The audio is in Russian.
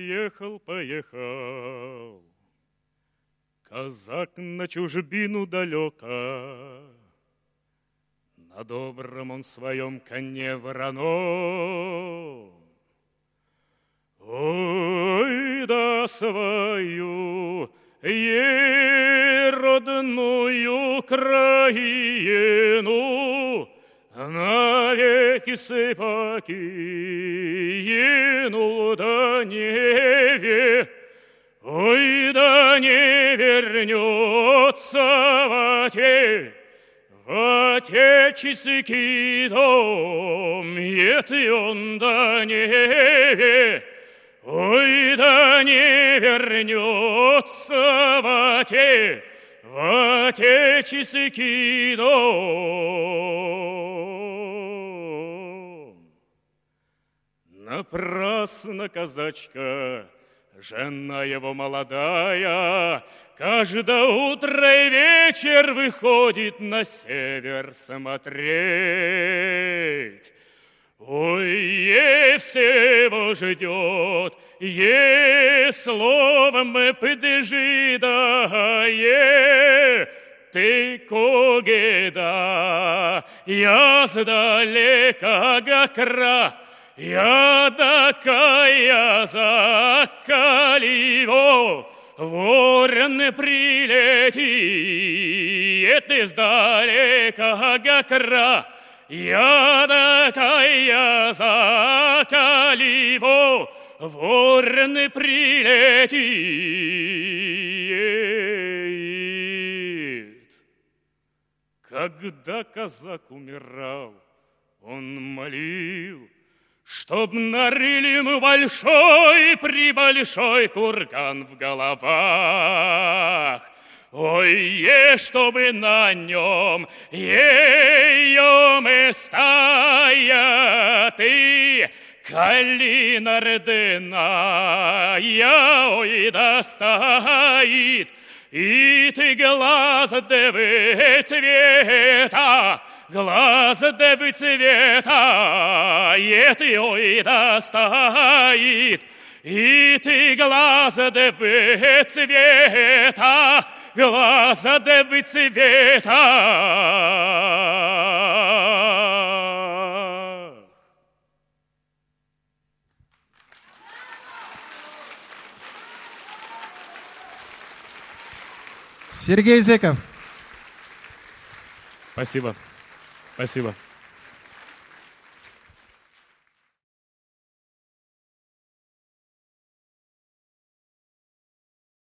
поехал, поехал казак на чужбину далеко. На добром он своем коне вороном. Ой, да свою родную краину навеки сыпаки енул да не ой, да не вернется в отеческий дом, и он да не ой, да не вернется в отеческий дом. Напрасно казачка, жена его молодая, каждое утро и вечер выходит на север смотреть. Ой, ей всего ждет, ей словом поджидает. Ты когеда, я сдалека гакра, я такая закаливо, ворон прилетит издалека гакра, я такая закаливо, ворон прилетит. Когда казак умирал, он молил, чтоб нарыли мы большой-пребольшой курган в головах. Ой, чтобы на нем ее мы стоят, и калина родная, ой, да стоит, и ты глаз девы цвета, глаз девы цвета, и ты, ой, да стоит, и ты глаз девы цвета, глаз девы цвета. Сергей Зеков. Спасибо. Спасибо.